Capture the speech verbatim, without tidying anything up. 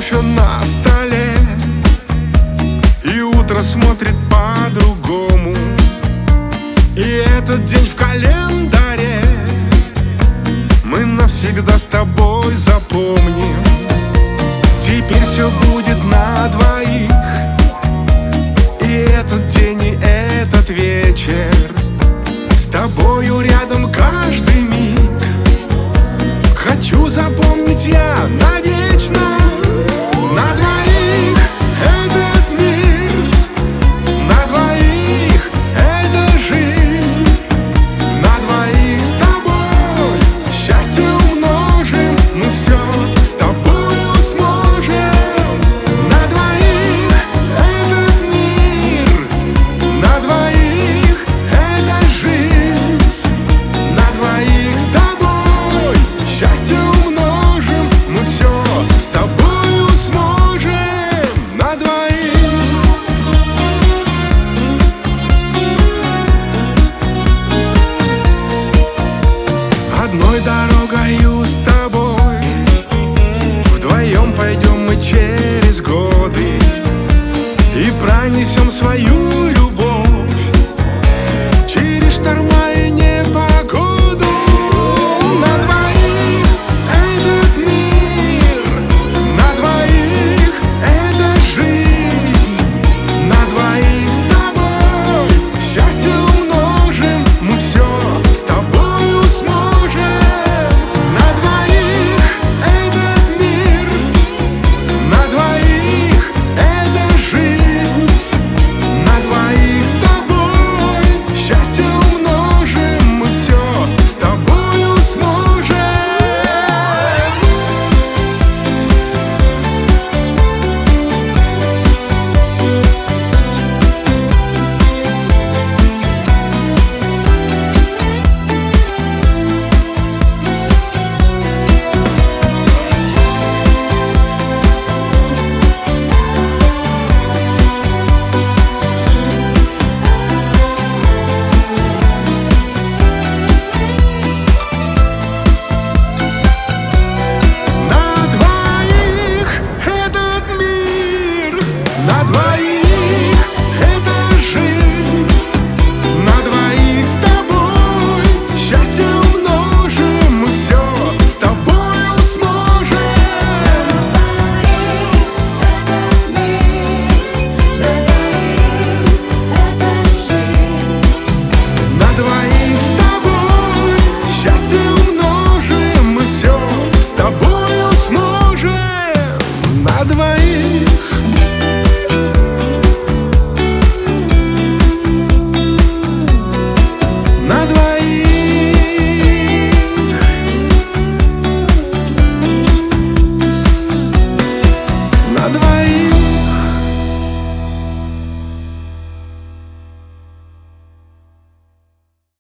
еще на столе, и утро смотрит по-другому. И этот день в календаре мы навсегда с тобой запомним. Теперь все будет на двоих, и этот день, и этот вечер с тобою рядом каждый миг. Хочу запомнить я навечно. На двоих этот мир, на двоих эта жизнь, на двоих с тобой счастье умножим, мы все с тобою сможем. На двоих этот мир, на двоих эта жизнь, на двоих с тобой счастье умножим, мы все с тобою сможем. На двоих. Одной дорогою с тобой вдвоем пойдем мы через годы и пронесем свою любовь через шторма и непогоду. На двоих этот мир, на двоих эта жизнь, на двоих с тобой счастье умножим, мы все с тобою сможем. На двоих этот мир, на двоих эта жизнь, на двоих с тобой счастье умножим, мы все с тобою сможем. На двоих эта жизнь, на двоих с тобой счастье умножим, мы все с тобою сможем. На двоих